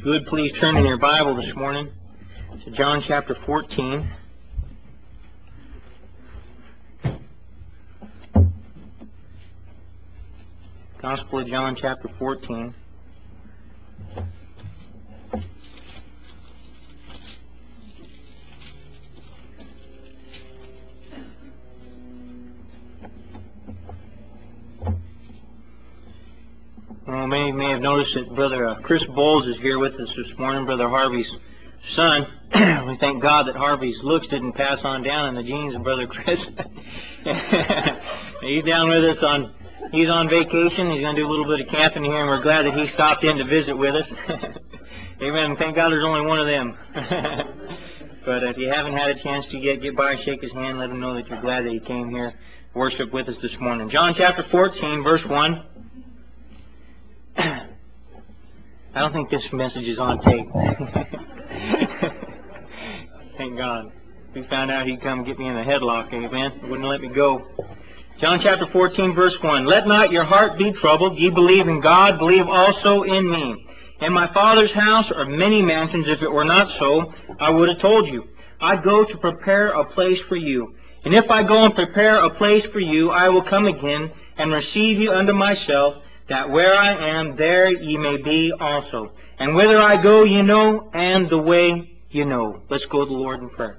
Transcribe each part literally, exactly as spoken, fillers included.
you would please turn in your Bible this morning to John chapter fourteen. Gospel of John chapter fourteen. Well, many may have noticed that Brother uh, Chris Bowles is here with us this morning, Brother Harvey's son. We thank God that Harvey's looks didn't pass on down in the genes of Brother Chris. He's down with us on, he's on vacation. He's going to do a little bit of camping here, and we're glad that he stopped in to visit with us. Amen. Thank God there's only one of them. But if you haven't had a chance to yet, get by, shake his hand, let him know that you're glad that he came here to worship with us this morning. John chapter fourteen, verse one. I don't think this message is on tape. Thank God. If he found out, he'd come get me in the headlock, amen. He wouldn't let me go. John chapter fourteen, verse one. Let not your heart be troubled. Ye believe in God, believe also in me. In my Father's house are many mansions. If it were not so, I would have told you. I go to prepare a place for you. And if I go and prepare a place for you, I will come again and receive you unto myself, that where I am, there ye may be also. And whither I go, ye know, and the way ye know. Let's go to the Lord in prayer.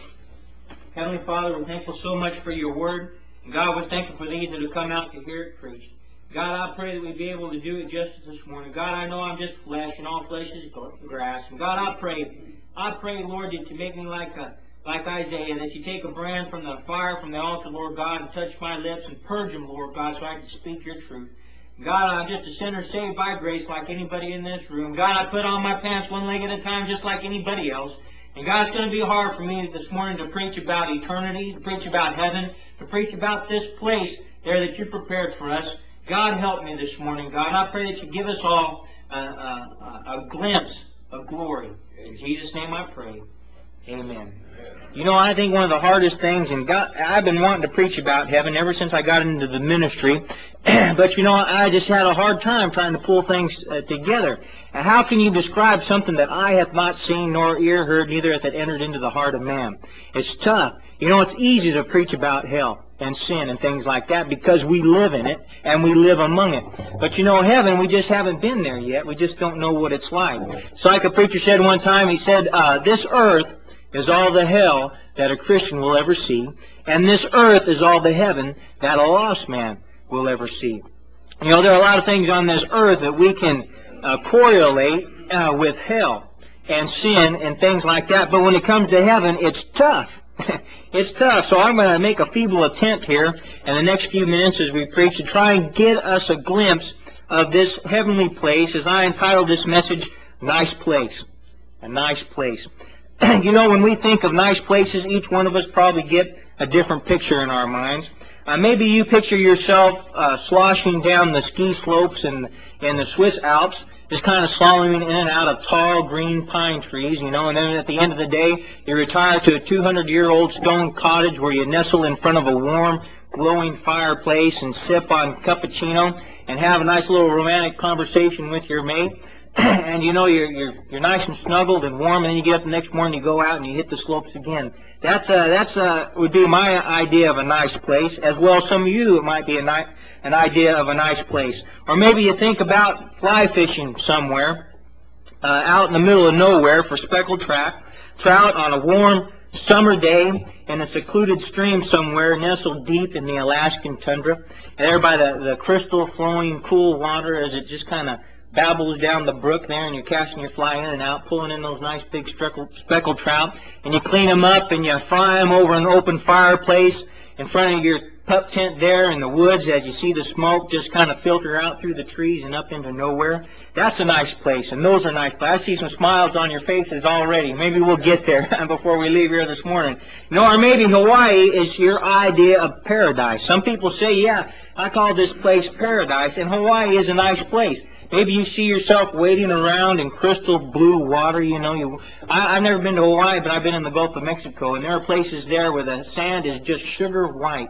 Heavenly Father, we're thankful so much for your word. And God, we're thankful for these that have come out to hear it preached. God, I pray that we be able to do it justice this morning. God, I know I'm just flesh, and all flesh is grass. And God, I pray, I pray, Lord, that you make me like a, like Isaiah, that you take a brand from the fire from the altar, Lord God, and touch my lips and purge them, Lord God, so I can speak your truth. God, I'm just a sinner saved by grace like anybody in this room. God, I put on my pants one leg at a time just like anybody else. And God, it's going to be hard for me this morning to preach about eternity, to preach about heaven, to preach about this place there that you prepared for us. God, help me this morning, God. I pray that you give us all a, a, a glimpse of glory. In Jesus' name I pray. Amen. You know, I think one of the hardest things, and God, I've been wanting to preach about heaven ever since I got into the ministry, but you know, I just had a hard time trying to pull things uh, together. And how can you describe something that eye hath not seen, nor ear heard, neither hath it entered into the heart of man? It's tough. You know, it's easy to preach about hell and sin and things like that because we live in it and we live among it. But you know, heaven, we just haven't been there yet. We just don't know what it's like. So like a preacher said one time, he said, uh, this earth is all the hell that a Christian will ever see, and this earth is all the heaven that a lost man will ever see. You know, there are a lot of things on this earth that we can uh, correlate uh, with hell and sin and things like that, but when it comes to heaven, it's tough. It's tough, so I'm going to make a feeble attempt here in the next few minutes as we preach to try and get us a glimpse of this heavenly place, as I entitled this message, Nice Place. A nice place. You know, when we think of nice places, each one of us probably get a different picture in our minds. Uh, maybe you picture yourself uh, sloshing down the ski slopes in, in the Swiss Alps, just kind of slaloming in and out of tall green pine trees, you know, and then at the end of the day, you retire to a two hundred year old stone cottage where you nestle in front of a warm, glowing fireplace and sip on cappuccino and have a nice little romantic conversation with your mate. And you know, you're, you're, you're nice and snuggled and warm, and then you get up the next morning, you go out and you hit the slopes again. That's, uh, that's, uh, would be my idea of a nice place, as well as some of you, it might be a ni an idea of a nice place. Or maybe you think about fly fishing somewhere, uh, out in the middle of nowhere for speckled trout, trout on a warm summer day in a secluded stream somewhere nestled deep in the Alaskan tundra, there by the, the crystal flowing cool water as it just kind of babbles down the brook there, and you're casting your fly in and out, pulling in those nice big speckled, speckled trout, and you clean them up and you fry them over an open fireplace in front of your pup tent there in the woods as you see the smoke just kind of filter out through the trees and up into nowhere. That's a nice place, and those are nice places. I see some smiles on your faces already. Maybe we'll get there before we leave here this morning. You know, or maybe Hawaii is your idea of paradise. Some people say, yeah, I call this place paradise, and Hawaii is a nice place. Maybe you see yourself wading around in crystal blue water. You know, you. I, I've never been to Hawaii, but I've been in the Gulf of Mexico, and there are places there where the sand is just sugar white.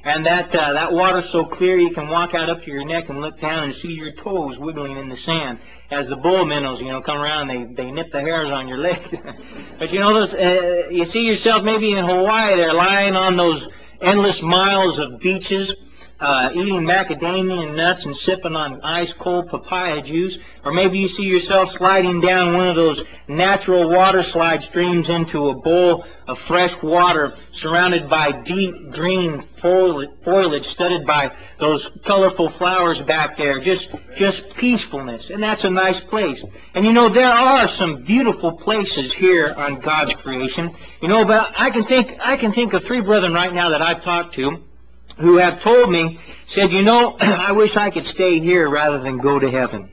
And that uh, that water's so clear you can walk out up to your neck and look down and see your toes wiggling in the sand as the bull minnows, you know, come around. They they nip the hairs on your legs. But you know, those, uh, you see yourself maybe in Hawaii there, lying on those endless miles of beaches, uh, eating macadamia nuts and sipping on ice-cold papaya juice. Or maybe you see yourself sliding down one of those natural water slide streams into a bowl of fresh water surrounded by deep green foliage studded by those colorful flowers back there. Just, just peacefulness. And that's a nice place. And you know, there are some beautiful places here on God's creation. You know, but I can think, I can think of three brethren right now that I've talked to who have told me, said, you know, I wish I could stay here rather than go to heaven.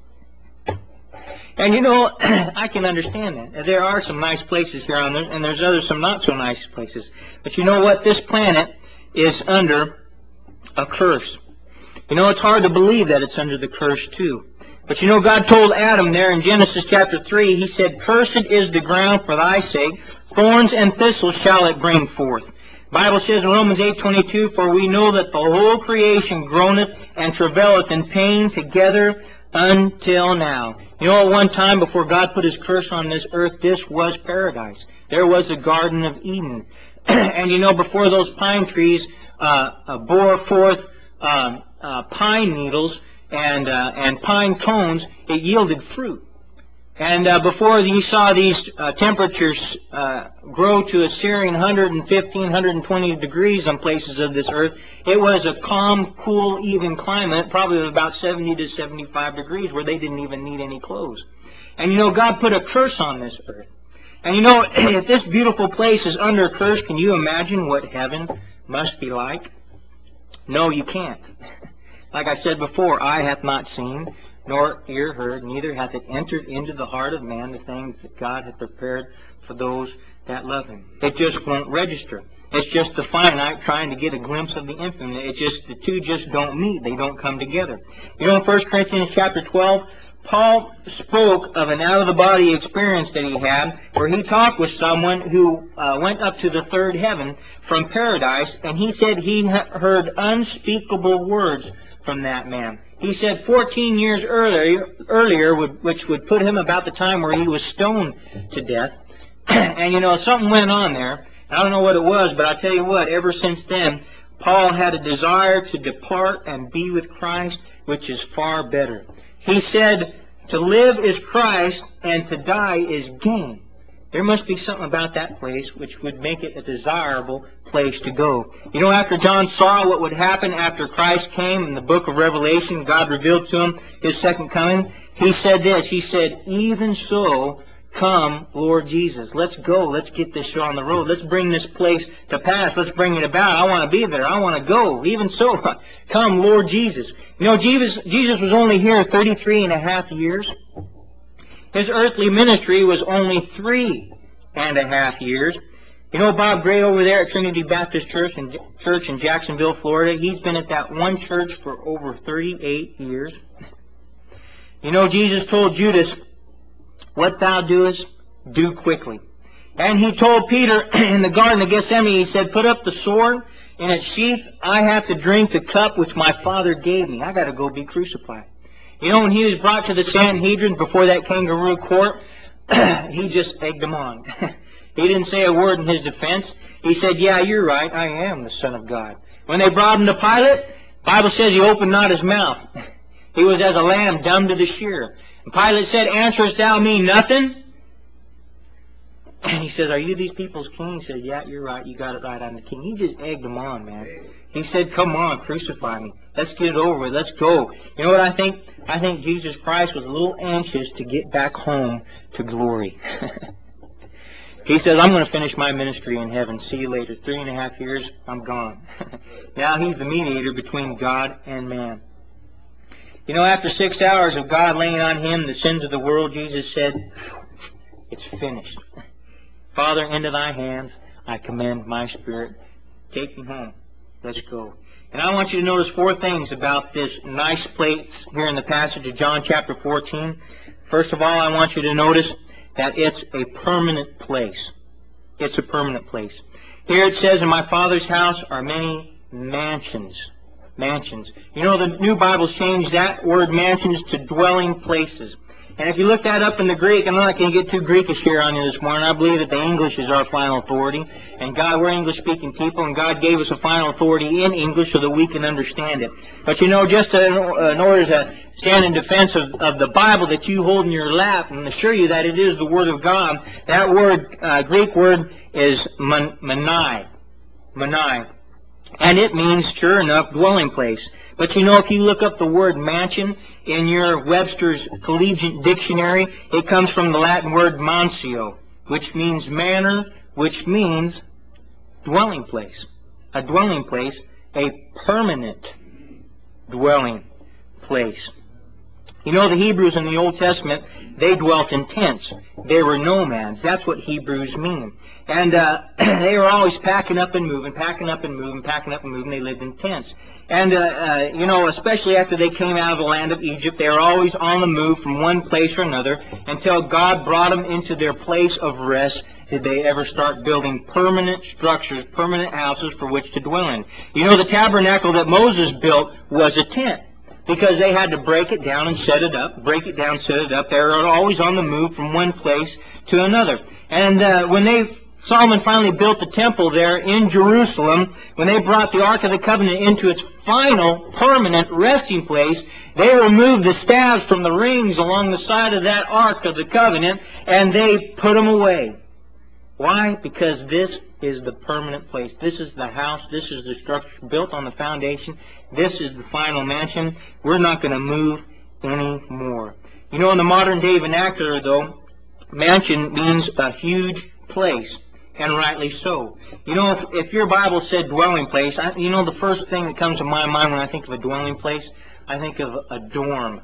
And you know, I can understand that. There are some nice places here on there, and there's others some not so nice places. But you know what? This planet is under a curse. You know, it's hard to believe that it's under the curse too. But you know, God told Adam there in Genesis chapter three, He said, "Cursed is the ground for thy sake, thorns and thistles shall it bring forth." The Bible says in Romans eight twenty-two, "For we know that the whole creation groaneth and travaileth in pain together until now." You know, at one time before God put His curse on this earth, this was paradise. There was the Garden of Eden. And you know, before those pine trees uh, uh, bore forth um, uh, pine needles and, uh, and pine cones, it yielded fruit. And uh, before you saw these uh, temperatures uh, grow to a searing one hundred fifteen, one hundred twenty degrees on places of this earth, it was a calm, cool, even climate, probably about seventy to seventy-five degrees, where they didn't even need any clothes. And you know, God put a curse on this earth. And you know, if this beautiful place is under a curse, can you imagine what heaven must be like? No, you can't. Like I said before, eye hath not seen, nor ear heard, neither hath it entered into the heart of man the things that God hath prepared for those that love Him. It just won't register. It's just the finite trying to get a glimpse of the infinite. It just, the two just don't meet. They don't come together. You know, in First Corinthians chapter twelve, Paul spoke of an out-of-the-body experience that he had, where he talked with someone who uh, went up to the third heaven from paradise, and he said he heard unspeakable words from that man. He said fourteen years earlier, earlier would, which would put him about the time where he was stoned to death. And you know, something went on there. I don't know what it was, but I tell you what, ever since then, Paul had a desire to depart and be with Christ, which is far better. He said, to live is Christ, and to die is gain. There must be something about that place which would make it a desirable place to go. You know, after John saw what would happen after Christ came in the book of Revelation, God revealed to him His second coming, he said this, he said, "Even so, come, Lord Jesus." Let's go. Let's get this show on the road. Let's bring this place to pass. Let's bring it about. I want to be there. I want to go. Even so, come, Lord Jesus. You know, Jesus, Jesus was only here thirty-three and a half years. His earthly ministry was only three and a half years. You know, Bob Gray over there at Trinity Baptist Church in, Church in Jacksonville, Florida, he's been at that one church for over thirty-eight years. You know, Jesus told Judas, "What thou doest, do quickly." And He told Peter in the Garden of Gethsemane, He said, "Put up the sword in its sheath. I have to drink the cup which my Father gave me. I got to go be crucified." You know, when He was brought to the Sanhedrin before that kangaroo court, He just egged them on. He didn't say a word in His defense. He said, "Yeah, you're right. I am the Son of God." When they brought Him to Pilate, the Bible says He opened not His mouth. He was as a lamb dumb to the shear. And Pilate said, "Answerest thou me nothing?" And he says, "Are you these people's king?" He said, "Yeah, you're right. You got it right. I'm the king." He just egged them on, man. He said, "Come on, crucify me. Let's get it over with. Let's go." You know what I think? I think Jesus Christ was a little anxious to get back home to glory. He says, "I'm going to finish my ministry in heaven. See you later. Three and a half years, I'm gone." Now He's the mediator between God and man. You know, after six hours of God laying on Him the sins of the world, Jesus said, "It's finished. Father, into Thy hands I commend my spirit. Take me home. Let's go." And I want you to notice four things about this nice place here in the passage of John chapter fourteen. First of all, I want you to notice that it's a permanent place. It's a permanent place. Here it says, "In my Father's house are many mansions. Mansions. You know, the New Bible's changed that word mansions to dwelling places. And if you look that up in the Greek, I'm not going to get too Greekish here on you this morning. I believe that the English is our final authority. And God, we're English-speaking people, and God gave us a final authority in English so that we can understand it. But you know, just in order to stand in defense of, of the Bible that you hold in your lap and assure you that it is the Word of God, that word, uh, Greek word is manai. Manai. And it means, sure enough, dwelling place. But you know, if you look up the word mansion in your Webster's Collegiate Dictionary, it comes from the Latin word mansio, which means manor, which means dwelling place. A dwelling place, a permanent dwelling place. You know, the Hebrews in the Old Testament, they dwelt in tents. They were nomads. That's what Hebrews mean. And uh, they were always packing up and moving, packing up and moving, packing up and moving. They lived in tents. And, uh, uh, you know, especially after they came out of the land of Egypt, they were always on the move from one place or another until God brought them into their place of rest. Did they ever start building permanent structures, permanent houses for which to dwell in? You know, the tabernacle that Moses built was a tent, because they had to break it down and set it up, break it down, set it up. They were always on the move from one place to another. And uh, when they Solomon finally built the temple there in Jerusalem, when they brought the Ark of the Covenant into its final permanent resting place, they removed the staves from the rings along the side of that Ark of the Covenant, and they put them away. Why? Because this is the permanent place. This is the house. This is the structure built on the foundation. This is the final mansion. We're not going to move anymore. You know, in the modern day vernacular, though, mansion means a huge place, and rightly so. You know, if, if your Bible said dwelling place, I, you know, the first thing that comes to my mind when I think of a dwelling place, I think of a dorm,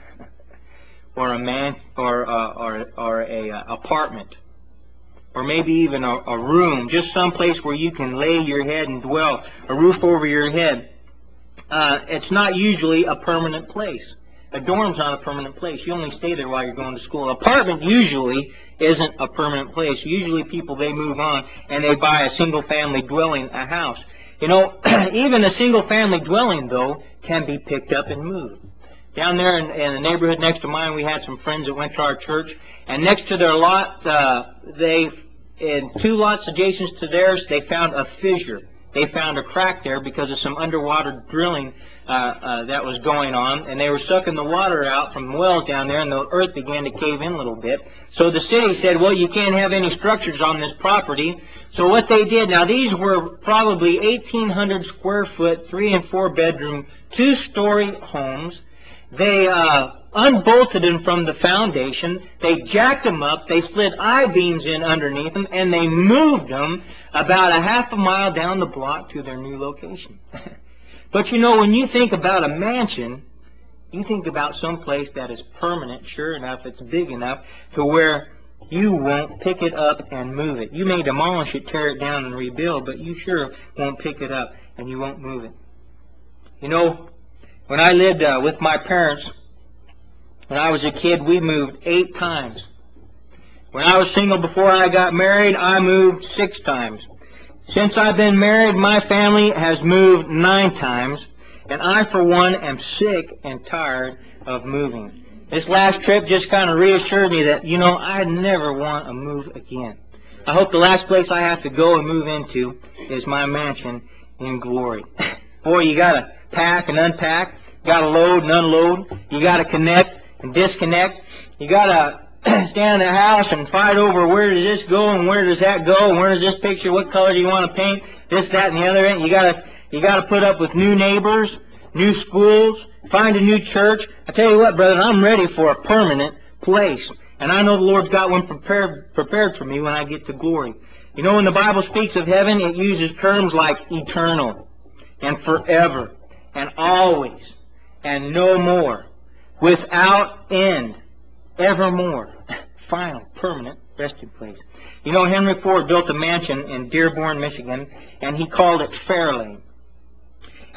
or a man, or uh, or or a uh, apartment, or maybe even a, a room, just some place where you can lay your head and dwell, a roof over your head. Uh, it's not usually a permanent place. A dorm's not a permanent place. You only stay there while you're going to school. An apartment usually isn't a permanent place. Usually people, they move on and they buy a single-family dwelling, a house. You know, even a single-family dwelling, though, can be picked up and moved. Down there in, in the neighborhood next to mine, we had some friends that went to our church, and next to their lot, uh, they, in two lots adjacent to theirs, they found a fissure. They found a crack there because of some underwater drilling uh, uh, that was going on, and they were sucking the water out from the wells down there, and the earth began to cave in a little bit. So the city said, well, you can't have any structures on this property. So what they did, now these were probably eighteen hundred square foot, three and four bedroom, two-story homes. They uh, unbolted them from the foundation. They jacked them up. They slid I-beams in underneath them, and they moved them about a half a mile down the block to their new location. But you know, when you think about a mansion, you think about some place that is permanent. Sure enough, it's big enough to where you won't pick it up and move it. You may demolish it, tear it down, and rebuild, but you sure won't pick it up and you won't move it. You know, when I lived uh, with my parents, when I was a kid, we moved eight times. When I was single before I got married, I moved six times. Since I've been married, my family has moved nine times, and I, for one, am sick and tired of moving. This last trip just kind of reassured me that, you know, I never want to move again. I hope the last place I have to go and move into is my mansion in glory. Boy, you got to pack and unpack, you got to load and unload, you got to connect and disconnect, you got to stand in the house and fight over where does this go and where does that go and where does this picture, what color do you want to paint, this, that, and the other. You gotta, you gotta put up with new neighbors, new schools, find a new church. I tell you what, brother, I'm ready for a permanent place, and I know the Lord's got one prepared, prepared for me when I get to glory. You know, when the Bible speaks of heaven, it uses terms like eternal and forever and always and no more, without end, evermore, final, permanent resting place. You know, Henry Ford built a mansion in Dearborn, Michigan, and he called it Fairlane.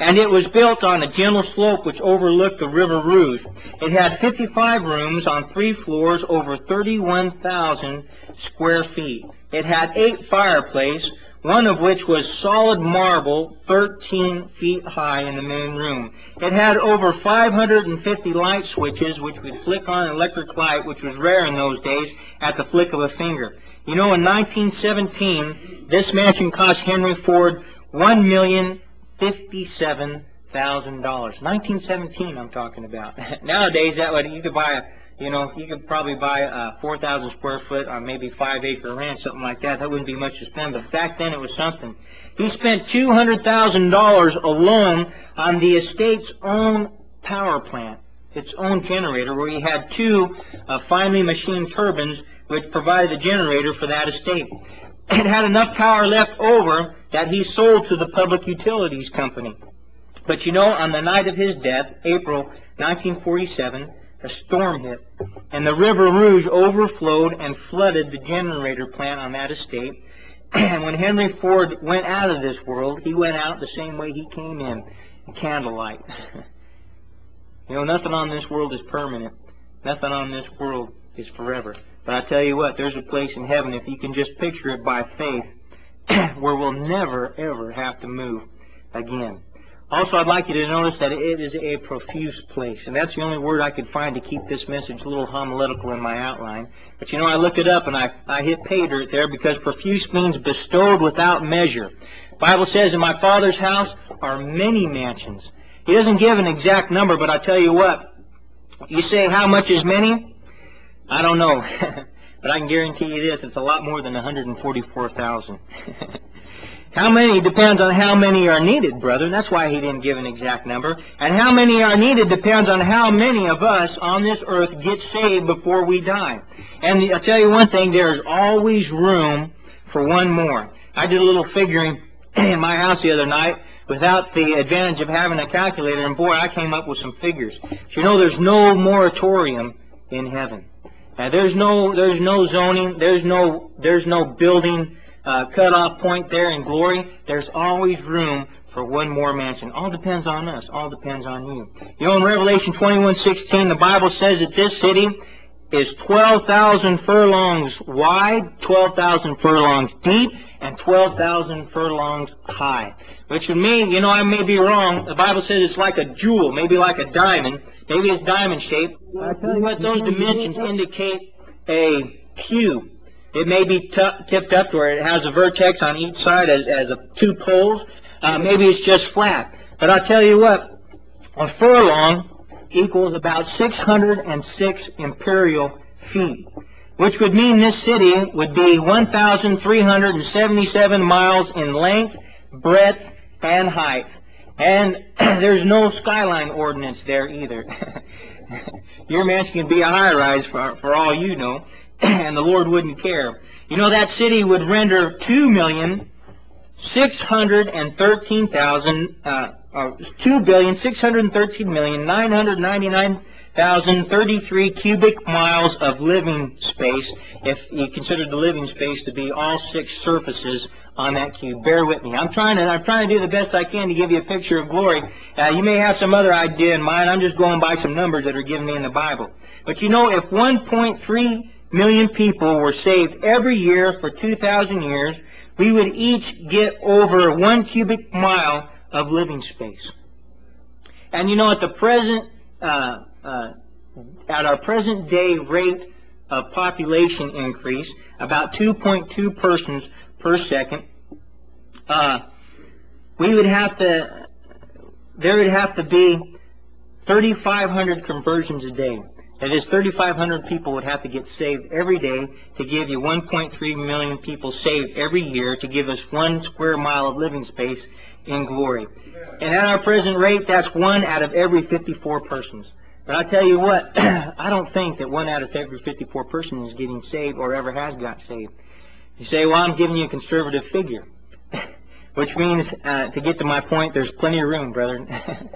and it was built on a gentle slope which overlooked the River Rouge. It had fifty-five rooms on three floors over thirty-one thousand square feet. It had eight fireplaces, one of which was solid marble, thirteen feet high in the main room. It had over five hundred fifty light switches, which would flick on an electric light, which was rare in those days, at the flick of a finger. You know, in nineteen seventeen, this mansion cost Henry Ford one million fifty-seven thousand dollars. nineteen seventeen, I'm talking about. Nowadays, that would you could buy a You know, you could probably buy a four thousand square foot or maybe five acre ranch, something like that. That wouldn't be much to spend, but back then it was something. He spent two hundred thousand dollars alone on the estate's own power plant, its own generator, where he had two uh, finely machined turbines which provided the generator for that estate. It had enough power left over that he sold to the Public Utilities Company. But you know, on the night of his death, April nineteen forty-seven, a storm hit, and the River Rouge overflowed and flooded the generator plant on that estate. And when Henry Ford went out of this world, he went out the same way he came in, candlelight. You know, nothing on this world is permanent. Nothing on this world is forever. But I tell you what, there's a place in heaven, if you can just picture it by faith, where we'll never, ever have to move again. Also, I'd like you to notice that it is a profuse place. And that's the only word I could find to keep this message a little homiletical in my outline. But you know, I looked it up and I, I hit pay dirt there because profuse means bestowed without measure. The Bible says, in my Father's house are many mansions. He doesn't give an exact number, but I tell you what, you say how much is many? I don't know. But I can guarantee you this, it's a lot more than one hundred forty-four thousand. How many depends on how many are needed, brother. That's why he didn't give an exact number. And how many are needed depends on how many of us on this earth get saved before we die. And I'll tell you one thing, there's always room for one more. I did a little figuring in my house the other night without the advantage of having a calculator, and boy, I came up with some figures. You know, there's no moratorium in heaven. Uh, there's no, there's no zoning, there's no, there's no building Uh, cut-off point there in glory. There's always room for one more mansion. All depends on us. All depends on you. You know, in Revelation twenty-one sixteen, the Bible says that this city is twelve thousand furlongs wide, twelve thousand furlongs deep, and twelve thousand furlongs high. Which to me, you know, I may be wrong. The Bible says it's like a jewel, maybe like a diamond. Maybe it's diamond-shaped. I tell you what, those dimensions indicate a cube. It may be tipped up where it has a vertex on each side as, as a, two poles. Uh, maybe it's just flat. But I'll tell you what, a furlong equals about six hundred six imperial feet, which would mean this city would be one thousand three hundred seventy-seven miles in length, breadth, and height. And there's no skyline ordinance there either. Your mansion can be a high-rise for, for all you know. And the Lord wouldn't care. You know, that city would render two million six hundred thirteen thousand uh, uh, two billion six hundred thirteen million nine hundred ninety-nine thousand thirty-three cubic miles of living space, if you consider the living space to be all six surfaces on that cube. Bear with me. I'm trying to I'm trying to do the best I can to give you a picture of glory. Uh, you may have some other idea in mind. I'm just going by some numbers that are given me in the Bible. But you know, if one point three million people were saved every year for two thousand years, we would each get over one cubic mile of living space. And you know, at the present, uh, uh, at our present day rate of population increase, about two point two persons per second, uh, we would have to, there would have to be thirty-five hundred conversions a day. That is, thirty-five hundred people would have to get saved every day to give you one point three million people saved every year to give us one square mile of living space in glory. And at our present rate, that's one out of every fifty-four persons. But I tell you what, I don't think that one out of every fifty-four persons is getting saved or ever has got saved. You say, well, I'm giving you a conservative figure. Which means, uh, to get to my point, there's plenty of room, brethren.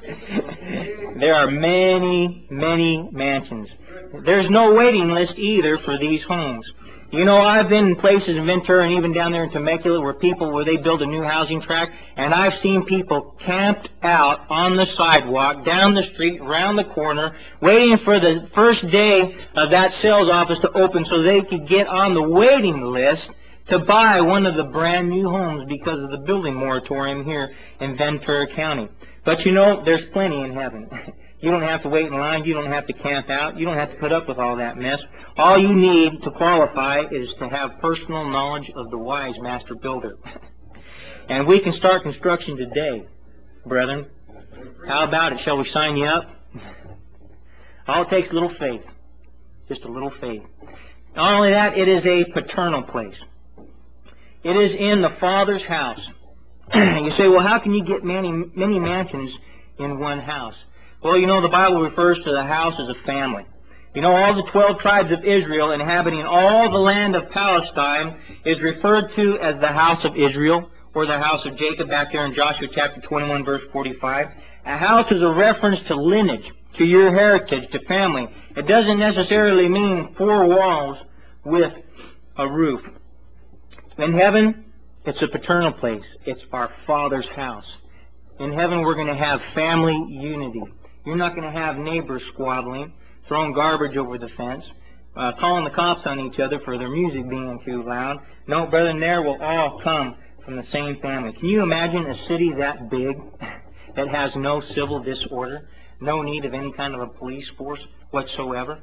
There are many, many mansions. There's no waiting list either for these homes. You know, I've been in places in Ventura and even down there in Temecula where people, where they build a new housing tract, and I've seen people camped out on the sidewalk, down the street, around the corner, waiting for the first day of that sales office to open so they could get on the waiting list to buy one of the brand new homes because of the building moratorium here in Ventura County. But you know, there's plenty in heaven. You don't have to wait in line. You don't have to camp out. You don't have to put up with all that mess. All you need to qualify is to have personal knowledge of the wise master builder. And we can start construction today, brethren. How about it? Shall we sign you up? All it takes is a little faith. Just a little faith. Not only that, it is a paternal place. It is in the Father's house. You say, well, how can you get many, many mansions in one house? Well, you know, the Bible refers to the house as a family. You know, all the twelve tribes of Israel inhabiting all the land of Palestine is referred to as the house of Israel, or the house of Jacob back there in Joshua chapter twenty-one, verse forty-five. A house is a reference to lineage, to your heritage, to family. It doesn't necessarily mean four walls with a roof. In heaven, it's a paternal place. It's our Father's house. In heaven, we're going to have family unity. You're not going to have neighbors squabbling, throwing garbage over the fence, uh, calling the cops on each other for their music being too loud. No, brethren, there will all come from the same family. Can you imagine a city that big that has no civil disorder, no need of any kind of a police force whatsoever?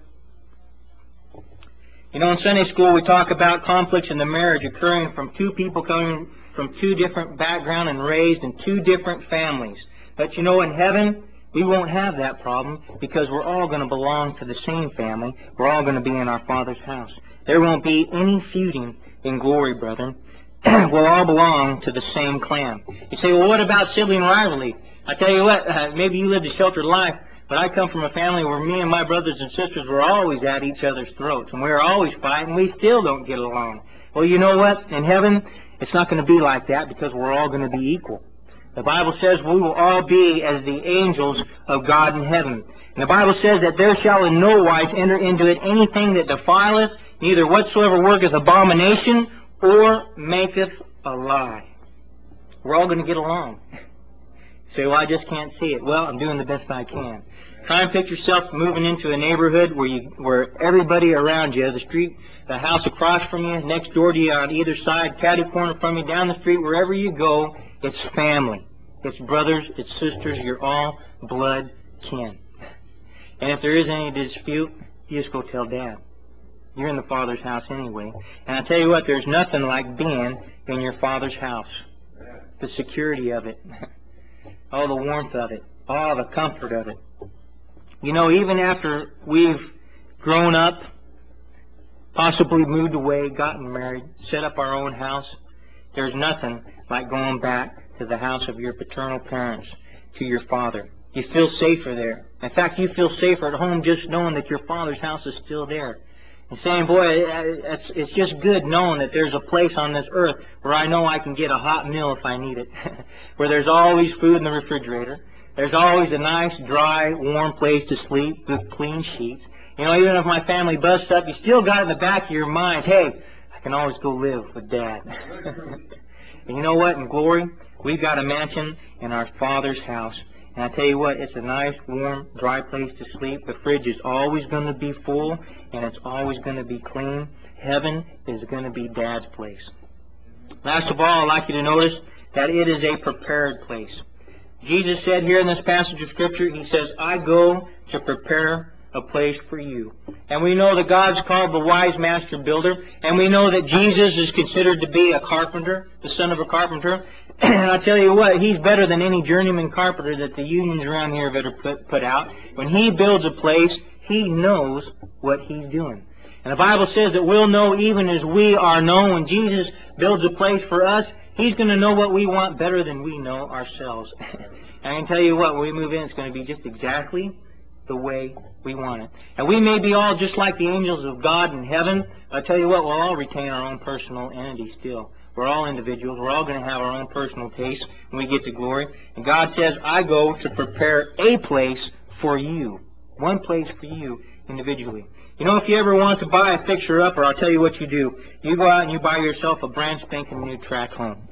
You know, in Sunday school we talk about conflicts in the marriage occurring from two people coming from two different backgrounds and raised in two different families. But you know, in heaven, we won't have that problem because we're all going to belong to the same family. We're all going to be in our Father's house. There won't be any feuding in glory, brethren. We'll all belong to the same clan. You say, well, what about sibling rivalry? I tell you what, uh, maybe you lived a sheltered life, but I come from a family where me and my brothers and sisters were always at each other's throats, and we were always fighting. We still don't get along. Well, you know what? In heaven, it's not going to be like that because we're all going to be equal. The Bible says we will all be as the angels of God in heaven. And the Bible says that there shall in no wise enter into it anything that defileth, neither whatsoever worketh abomination, or maketh a lie. We're all going to get along. You say, well, I just can't see it. Well, I'm doing the best I can. Try and picture yourself moving into a neighborhood where you, where everybody around you, the street, the house across from you, next door to you, on either side, catty corner from you, down the street, wherever you go, it's family. It's brothers, it's sisters, you're all blood kin. And if there is any dispute, you just go tell Dad. You're in the Father's house anyway. And I tell you what, there's nothing like being in your Father's house. The security of it. All the warmth of it. All the comfort of it. You know, even after we've grown up, possibly moved away, gotten married, set up our own house, there's nothing like going back to the house of your paternal parents, to your father. You feel safer there. In fact, you feel safer at home just knowing that your Father's house is still there. And saying, boy, it's, it's just good knowing that there's a place on this earth where I know I can get a hot meal if I need it. Where there's always food in the refrigerator. There's always a nice, dry, warm place to sleep with clean sheets. You know, even if my family busts up, you still got in the back of your mind, hey, I can always go live with Dad. And you know what? In glory, we've got a mansion in our Father's house. And I tell you what, it's a nice, warm, dry place to sleep. The fridge is always going to be full, and it's always going to be clean. Heaven is going to be Dad's place. Last of all, I'd like you to notice that it is a prepared place. Jesus said here in this passage of Scripture, He says, I go to prepare a place for you. And we know that God's called the wise master builder, and we know that Jesus is considered to be a carpenter, the son of a carpenter. And I tell you what, He's better than any journeyman carpenter that the unions around here have ever put, put out. When He builds a place, He knows what He's doing. And the Bible says that we'll know even as we are known. When Jesus builds a place for us, He's going to know what we want better than we know ourselves. And I can tell you what, when we move in, it's going to be just exactly the way we want it. And we may be all just like the angels of God in heaven. I tell you what, we'll all retain our own personal entity still. We're all individuals. We're all going to have our own personal taste when we get to glory. And God says, I go to prepare a place for you. One place for you individually. You know, if you ever want to buy a fixer-upper, I'll tell you what you do. You go out and you buy yourself a brand spanking new track home.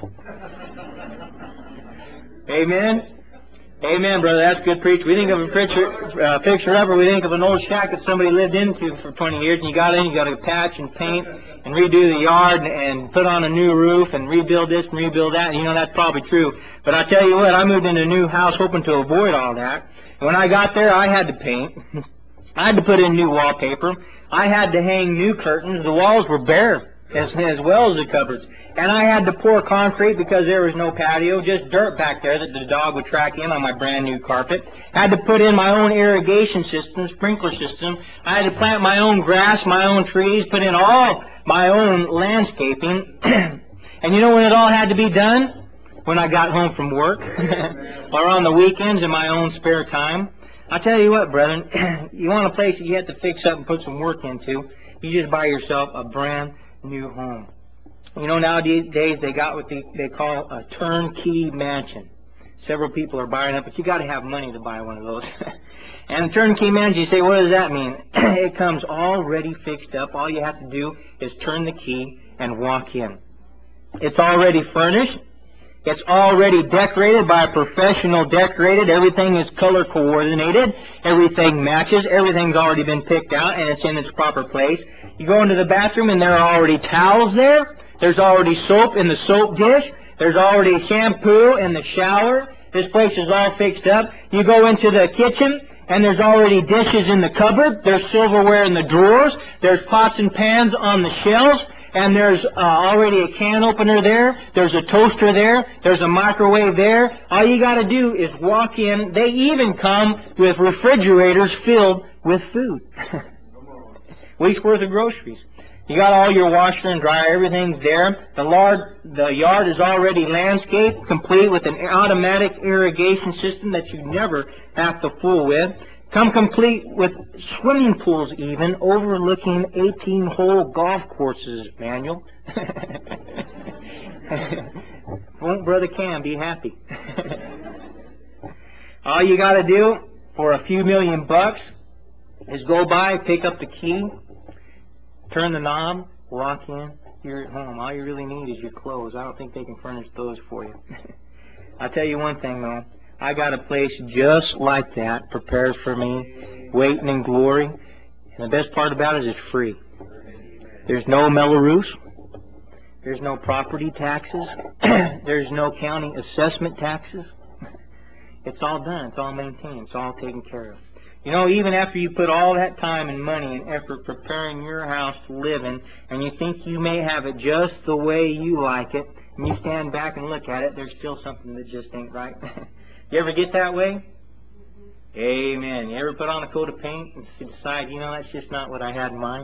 Amen? Amen, brother. That's good preach. We think of a picture, uh, fixer-upper, we think of an old shack that somebody lived into for twenty years, and you got in, you got to patch and paint and redo the yard and put on a new roof and rebuild this and rebuild that. And you know, that's probably true. But I tell you what, I moved into a new house hoping to avoid all that. And when I got there, I had to paint. I had to put in new wallpaper. I had to hang new curtains. The walls were bare, as, as well as the cupboards. And I had to pour concrete because there was no patio, just dirt back there that the dog would track in on my brand new carpet. I had to put in my own irrigation system, sprinkler system. I had to plant my own grass, my own trees, put in all my own landscaping. And you know when it all had to be done? When I got home from work or on the weekends in my own spare time. I tell you what, brethren, you want a place that you have to fix up and put some work into, you just buy yourself a brand new home. You know, nowadays they got what they, they call a turnkey mansion. Several people are buying it, but you got to have money to buy one of those. And a turnkey mansion, you say, what does that mean? It comes already fixed up. All you have to do is turn the key and walk in. It's already furnished. It's already decorated by a professional decorated. Everything is color coordinated. Everything matches. Everything's already been picked out and it's in its proper place. You go into the bathroom and there are already towels there. There's already soap in the soap dish. There's already shampoo in the shower. This place is all fixed up. You go into the kitchen and there's already dishes in the cupboard. There's silverware in the drawers. There's pots and pans on the shelves. And there's uh, already a can opener there. There's a toaster there. There's a microwave there. All you got to do is walk in. They even come with refrigerators filled with food. Week's worth of groceries. You got all your washer and dryer. Everything's there. The yard, the yard is already landscaped, complete with an automatic irrigation system that you never have to fool with. Come complete with swimming pools even, overlooking eighteen-hole golf courses, Manuel. Won't Brother Cam be happy? All you got to do for a few million bucks is go by, pick up the key, turn the knob, walk in, you're at home. All you really need is your clothes. I don't think they can furnish those for you. I'll tell you one thing, though. I got a place just like that prepared for me, waiting in glory. And the best part about it is it's free. There's no Melrose. There's no property taxes. There's no county assessment taxes. It's all done. It's all maintained. It's all taken care of. You know, even after you put all that time and money and effort preparing your house to live in, and you think you may have it just the way you like it, and you stand back and look at it, there's still something that just ain't right. You ever get that way? Amen. You ever put on a coat of paint and decide, you know, that's just not what I had in mind?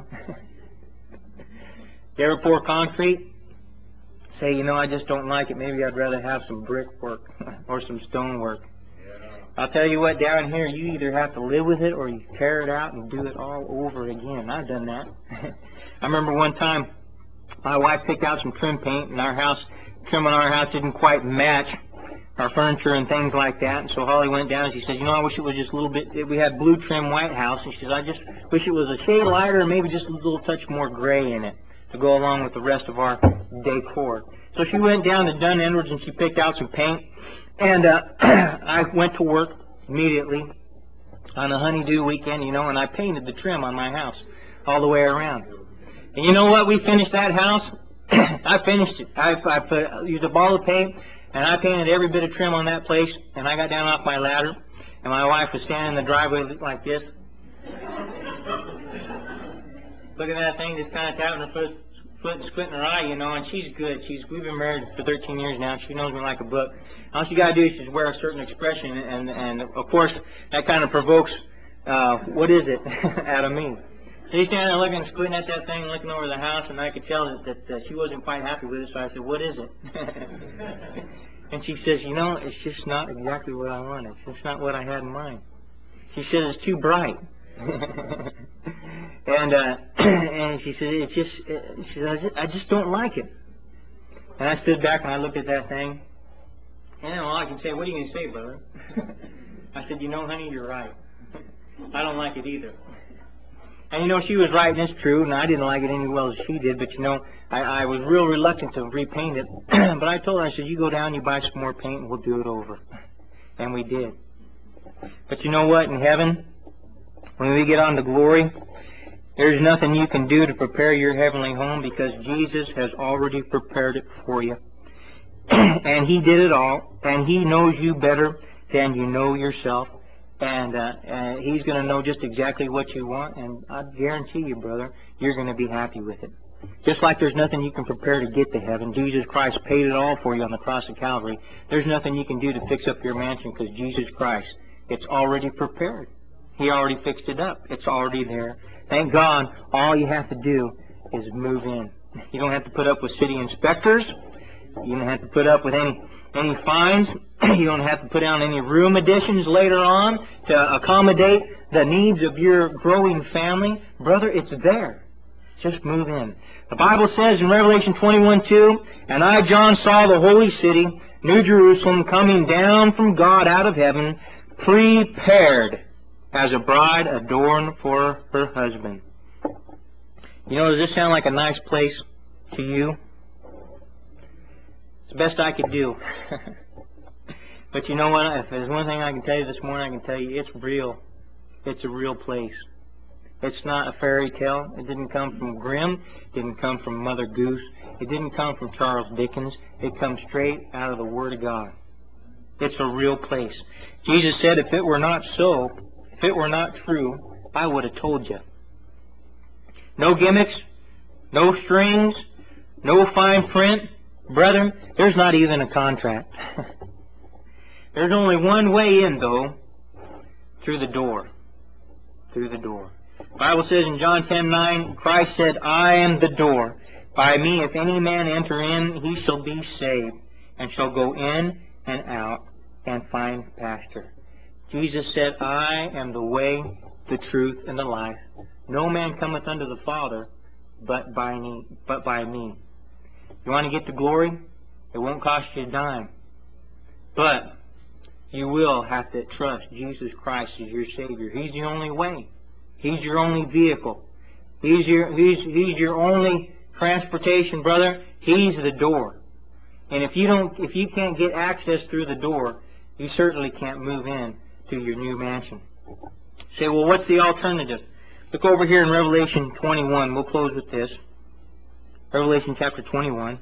You ever pour concrete? Say, you know, I just don't like it. Maybe I'd rather have some brick work or some stone work. I'll tell you what, down here, you either have to live with it or you tear it out and do it all over again. I've done that. I remember one time, my wife picked out some trim paint, and our house, trim on our house didn't quite match our furniture and things like that. And so Holly went down and she said, you know, I wish it was just a little bit, we had blue trim white house. And she said, I just wish it was a shade lighter or maybe just a little touch more gray in it to go along with the rest of our decor. So she went down to Dunn Edwards and she picked out some paint. And uh, I went to work immediately on a honeydew weekend, you know, and I painted the trim on my house all the way around. And you know what? We finished that house. I finished it. I, I put, used a ball of paint. And I painted every bit of trim on that place, and I got down off my ladder, and my wife was standing in the driveway like this. Looking at that thing, just kind of tapping her foot, foot and squinting her eye, you know, and she's good. She's We've been married for thirteen years now. She knows me like a book. All she got to do is just wear a certain expression, and, and of course, that kind of provokes, uh, what is it, out of me. She's standing there looking, squinting at that thing, looking over the house, and I could tell that, that, that she wasn't quite happy with it, so I said, what is it? And she says, you know, it's just not exactly what I wanted. It's just not what I had in mind. She says, it's too bright. and uh, and she said, it's just, it, she says, I just don't like it. And I stood back and I looked at that thing. And all I can say, what are you going to say, brother? I said, you know, honey, you're right. I don't like it either. And you know, she was right, and it's true, and I didn't like it any well as she did, but you know, I, I was real reluctant to repaint it. But I told her, I said, you go down, you buy some more paint, and we'll do it over. And we did. But you know what? In heaven, when we get on to glory, there's nothing you can do to prepare your heavenly home, because Jesus has already prepared it for you. And He did it all, and He knows you better than you know yourself. And, uh, and He's going to know just exactly what you want, and I guarantee you, brother, you're going to be happy with it. Just like there's nothing you can prepare to get to heaven. Jesus Christ paid it all for you on the cross of Calvary. There's nothing you can do to fix up your mansion, because Jesus Christ, it's already prepared. He already fixed it up. It's already there. Thank God, all you have to do is move in. You don't have to put up with city inspectors. You don't have to put up with any any fines. You don't have to put down any room additions later on to accommodate the needs of your growing family. Brother, it's there. Just move in. The Bible says in Revelation twenty-one two, and I, John, saw the holy city, New Jerusalem, coming down from God out of heaven, prepared as a bride adorned for her husband. You know, does this sound like a nice place to you? It's the best I could do. But you know what? If there's one thing I can tell you this morning, I can tell you it's real. It's a real place. It's not a fairy tale. It didn't come from Grimm. It didn't come from Mother Goose. It didn't come from Charles Dickens. It comes straight out of the Word of God. It's a real place. Jesus said, if it were not so, if it were not true, I would have told you. No gimmicks, no strings, no fine print. Brethren, there's not even a contract. There's only one way in, though, through the door. Through the door. The Bible says in John ten nine, Christ said, I am the door. By me, if any man enter in, he shall be saved, and shall go in and out and find pasture. Jesus said, I am the way, the truth, and the life. No man cometh unto the Father but by me. But by me. You want to get to glory? It won't cost you a dime. But you will have to trust Jesus Christ as your Savior. He's the only way. He's your only vehicle. He's your, he's, he's your only transportation, brother. He's the door. And if you don't, if you can't get access through the door, you certainly can't move in to your new mansion. Say, well, what's the alternative? Look over here in Revelation twenty-one. We'll close with this. Revelation chapter twenty-one.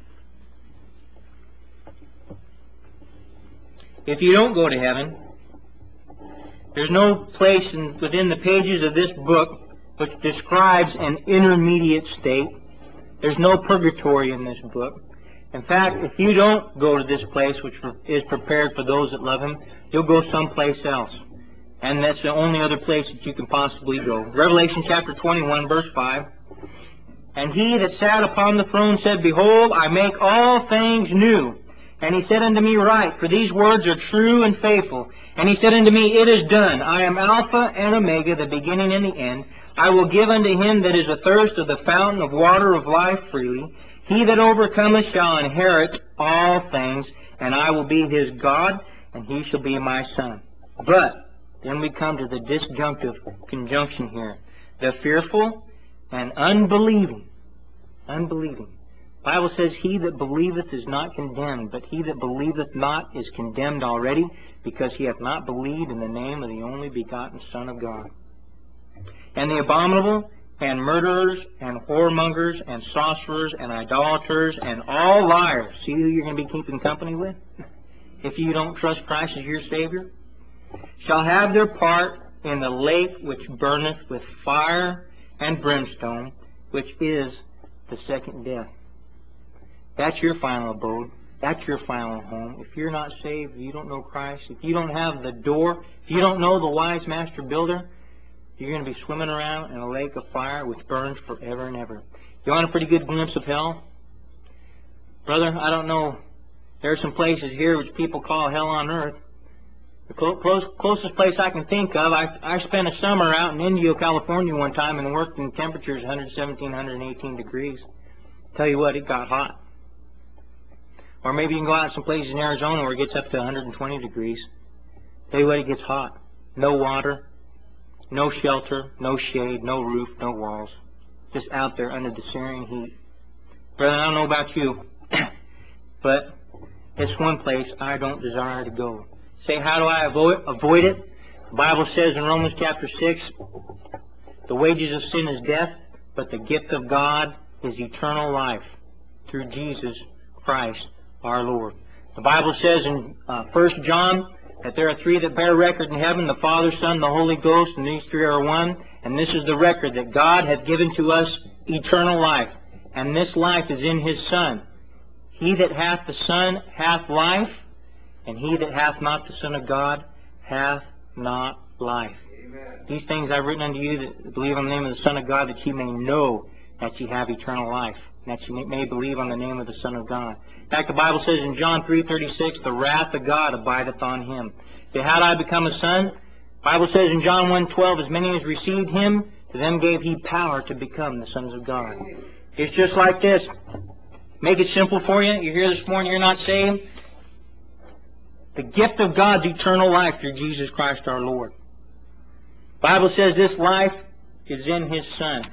If you don't go to heaven, there's no place in, within the pages of this book which describes an intermediate state. There's no purgatory in this book. In fact, if you don't go to this place which is prepared for those that love Him, you'll go someplace else. And that's the only other place that you can possibly go. Revelation chapter twenty-one, verse five. And He that sat upon the throne said, Behold, I make all things new. And He said unto me, Write, for these words are true and faithful. And He said unto me, It is done. I am Alpha and Omega, the beginning and the end. I will give unto him that is athirst of the fountain of water of life freely. He that overcometh shall inherit all things, and I will be his God, and he shall be my son. But then we come to the disjunctive conjunction here. The fearful and unbelieving. Unbelieving. The Bible says, He that believeth is not condemned, but he that believeth not is condemned already, because he hath not believed in the name of the only begotten Son of God. And the abominable, and murderers, and whoremongers, and sorcerers, and idolaters, and all liars. See who you're going to be keeping company with? If you don't trust Christ as your Savior. Shall have their part in the lake which burneth with fire and brimstone, which is the second death. That's your final abode. That's your final home. If you're not saved, if you don't know Christ, if you don't have the door, if you don't know the wise master builder, you're going to be swimming around in a lake of fire which burns forever and ever. You want a pretty good glimpse of hell? Brother, I don't know. There are some places here which people call hell on earth. The clo close, closest place I can think of, I, I spent a summer out in Indio, California one time and worked in temperatures one seventeen, one eighteen degrees. Tell you what, it got hot. Or maybe you can go out some places in Arizona where it gets up to one hundred twenty degrees. Tell you what, it gets hot. No water. No shelter, no shade, no roof, no walls. Just out there under the searing heat. Brother, I don't know about you, but it's one place I don't desire to go. Say, how do I avoid, avoid it? The Bible says in Romans chapter six, the wages of sin is death, but the gift of God is eternal life through Jesus Christ our Lord. The Bible says in uh, First John that there are three that bear record in heaven, the Father, Son, the Holy Ghost, and these three are one. And this is the record, that God hath given to us eternal life, and this life is in His Son. He that hath the Son hath life, and he that hath not the Son of God hath not life. Amen. These things I've written unto you that believe on the name of the Son of God, that ye may know that ye have eternal life, and that ye may believe on the name of the Son of God. In fact, the Bible says in John three thirty-six, the wrath of God abideth on him. Say, how did I become a son? The Bible says in John one twelve, as many as received him, to them gave he power to become the sons of God. It's just like this. Make it simple for you. You're here this morning, you're not saved. The gift of God's eternal life through Jesus Christ our Lord. The Bible says this life is in His Son.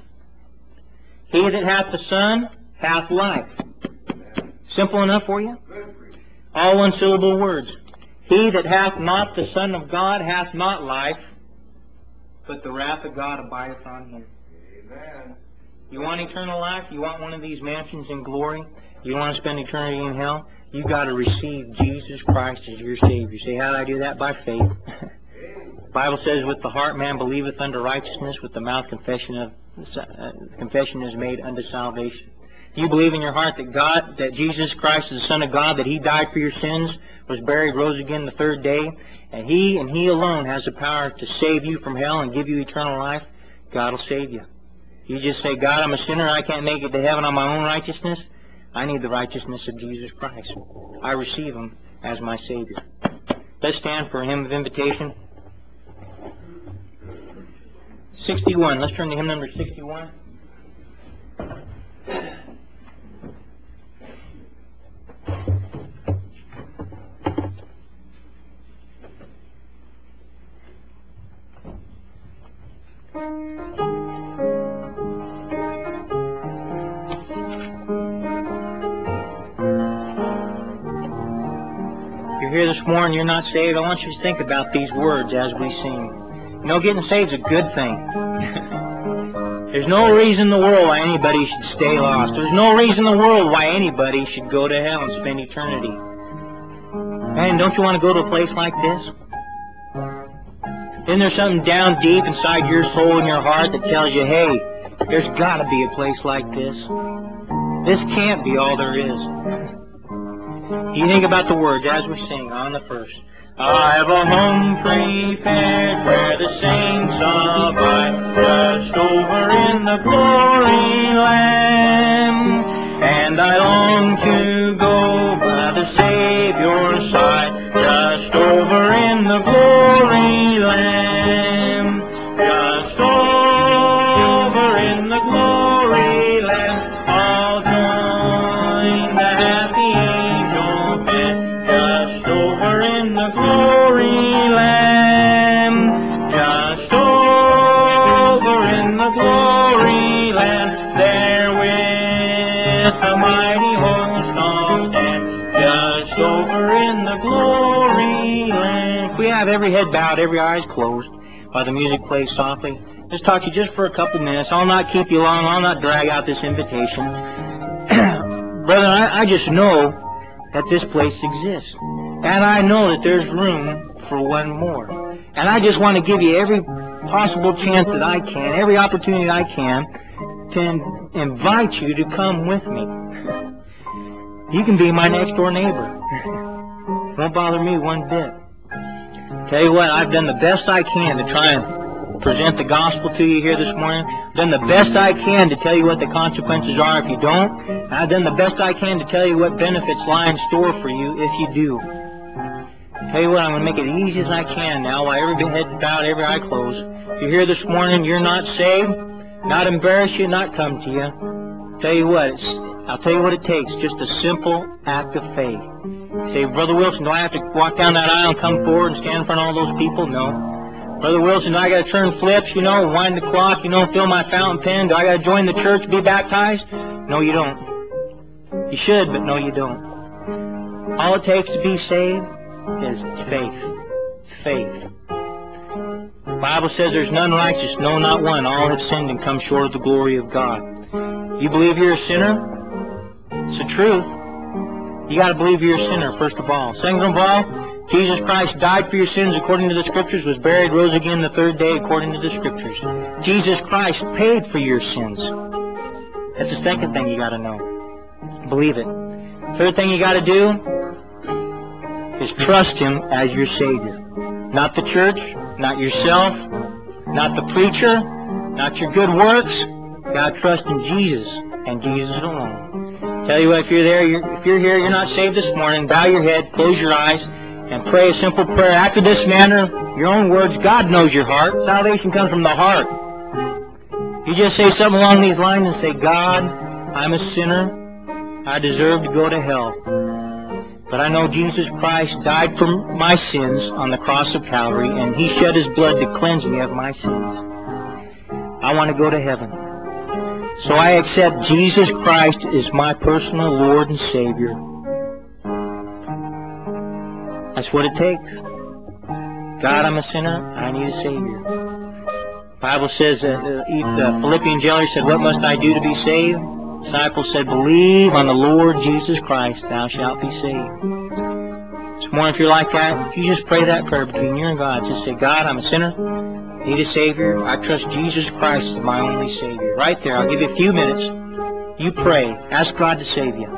He that hath the Son hath life. Simple enough for you? All one-syllable words. He that hath not the Son of God hath not life, but the wrath of God abideth on him. Amen. You want eternal life? You want one of these mansions in glory? You want to spend eternity in hell? You've got to receive Jesus Christ as your Savior. Say, how do I do that? By faith. The Bible says, with the heart man believeth unto righteousness, with the mouth confession of uh, confession is made unto salvation. You believe in your heart that God, that Jesus Christ is the Son of God, that He died for your sins, was buried, rose again the third day, and He and He alone has the power to save you from hell and give you eternal life, God will save you. You just say, God, I'm a sinner, I can't make it to heaven on my own righteousness. I need the righteousness of Jesus Christ. I receive Him as my Savior. Let's stand for a hymn of invitation. sixty-one. Let's turn to hymn number sixty-one. If you're here this morning, you're not saved, I want you to think about these words as we sing. You know, getting saved is a good thing. There's no reason in the world why anybody should stay lost. There's no reason in the world why anybody should go to hell and spend eternity. Man, don't you want to go to a place like this? Isn't there something down deep inside your soul and your heart that tells you, hey, there's got to be a place like this? This can't be all there is. You think about the words as we sing on the first. I've a home prepared where the saints abide, just over in the glory land. And I long to go by the Savior's side, just over in the glory land. Just over in the glory land, I'll join the happy angel band, just over in the glory land. Just over in the glory land, there with a mighty host I'll stand, just over in the glory land. If we have every head bowed, every eyes closed, while the music plays softly, just talk to you just for a couple minutes. I'll not keep you long. I'll not drag out this invitation. Brother, I, I just know that this place exists. And I know that there's room for one more. And I just want to give you every possible chance that I can, every opportunity I can, to in invite you to come with me. You can be my next door neighbor. Won't bother me one bit. Tell you what, I've done the best I can to try and present the gospel to you here this morning. I've done the best I can to tell you what the consequences are if you don't. And I've done the best I can to tell you what benefits lie in store for you if you do. Tell you what, I'm going to make it as easy as I can now, while every head bowed, every eye closed. If you're here this morning, you're not saved, not embarrass you, not come to you. Tell you what, it's, I'll tell you what it takes, just a simple act of faith. Say, Brother Wilson, do I have to walk down that aisle and come forward and stand in front of all those people? No. Brother Wilson, do I got to turn flips, you know, wind the clock, you know, fill my fountain pen? Do I got to join the church, be baptized? No, you don't. You should, but no, you don't. All it takes to be saved is faith. Faith. The Bible says there's none righteous, no, not one. All have sinned and come short of the glory of God. You believe you're a sinner? It's the truth. You got to believe you're a sinner, first of all. Second of all, Jesus Christ died for your sins according to the Scriptures, was buried, rose again the third day according to the Scriptures. Jesus Christ paid for your sins. That's the second thing you got to know. Believe it. Third thing you got to do is trust Him as your Savior. Not the church, not yourself, not the preacher, not your good works. You got to trust in Jesus and Jesus alone. Tell you what, if you're there, you're, if you're here, you're not saved this morning, bow your head, close your eyes, and pray a simple prayer. After this manner, your own words, God knows your heart. Salvation comes from the heart. You just say something along these lines and say, God, I'm a sinner. I deserve to go to hell. But I know Jesus Christ died for my sins on the cross of Calvary, and He shed His blood to cleanse me of my sins. I want to go to heaven. So I accept Jesus Christ as my personal Lord and Savior. That's what it takes. God, I'm a sinner. I need a Savior. The Bible says, uh, uh, Philippian jailer said, what must I do to be saved? The disciple said, believe on the Lord Jesus Christ, thou shalt be saved. This morning, if you're like that, if you just pray that prayer between you and God, just say, God, I'm a sinner. I need a Savior. I trust Jesus Christ as my only Savior. Right there, I'll give you a few minutes. You pray. Ask God to save you.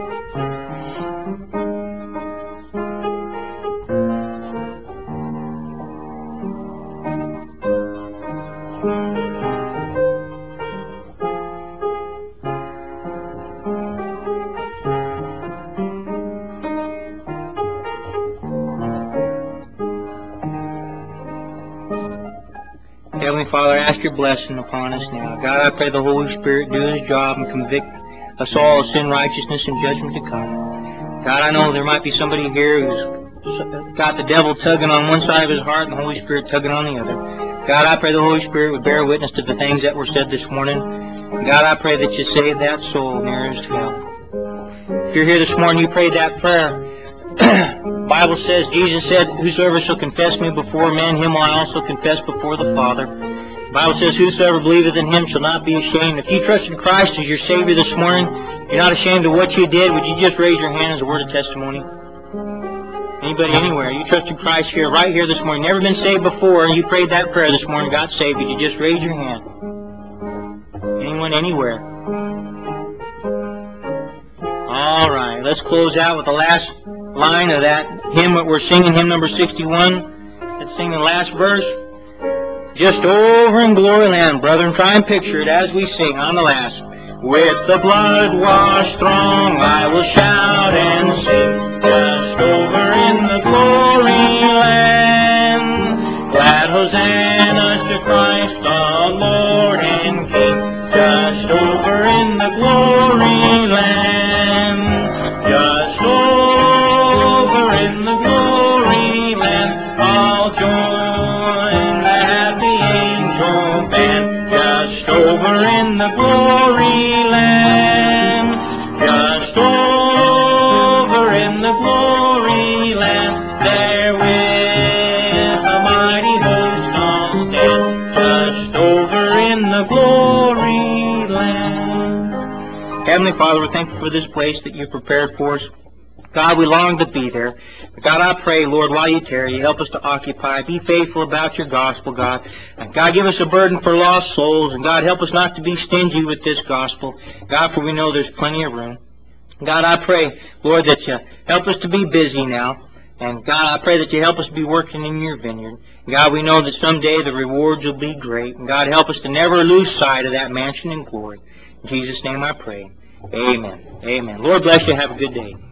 Heavenly Father, I ask your blessing upon us now. God, I pray the Holy Spirit do His job and convict us all of sin, righteousness, and judgment to come. God, I know there might be somebody here who's got the devil tugging on one side of his heart and the Holy Spirit tugging on the other. God, I pray the Holy Spirit would bear witness to the things that were said this morning. God, I pray that you save that soul nearest hell. If you're here this morning, you prayed that prayer. The Bible says, Jesus said, whosoever shall confess me before men, him will I also confess before the Father. The Bible says, whosoever believeth in him shall not be ashamed. If you trust in Christ as your Savior this morning, you're not ashamed of what you did, would you just raise your hand as a word of testimony? Anybody, anywhere, you trust in Christ here, right here this morning, never been saved before, and you prayed that prayer this morning, got saved, would you just raise your hand? Anyone, anywhere? All right, let's close out with the last line of that hymn that we're singing, hymn number sixty-one. Let's sing the last verse. Just over in glory land, brethren, try and picture it as we sing on the last. With the blood washed throng, I will shout and sing, just over in the glory land. Glad hosannas to Christ the Lord and King, just over in the glory land. Just over in the glory land, I'll join the happy angel band. Just over in the glory land, just over in the glory land, there with a mighty host I'll stand, just over in the glory land. Heavenly Father, we thank you for this place that you've prepared for us. God, we long to be there. But God, I pray, Lord, while you tarry, you help us to occupy. Be faithful about your gospel, God. And God, give us a burden for lost souls. And God, help us not to be stingy with this gospel. God, for we know there's plenty of room. God, I pray, Lord, that you help us to be busy now. And God, I pray that you help us to be working in your vineyard. And God, we know that someday the rewards will be great. And God, help us to never lose sight of that mansion in glory. In Jesus' name I pray. Amen. Amen. Lord bless you. Have a good day.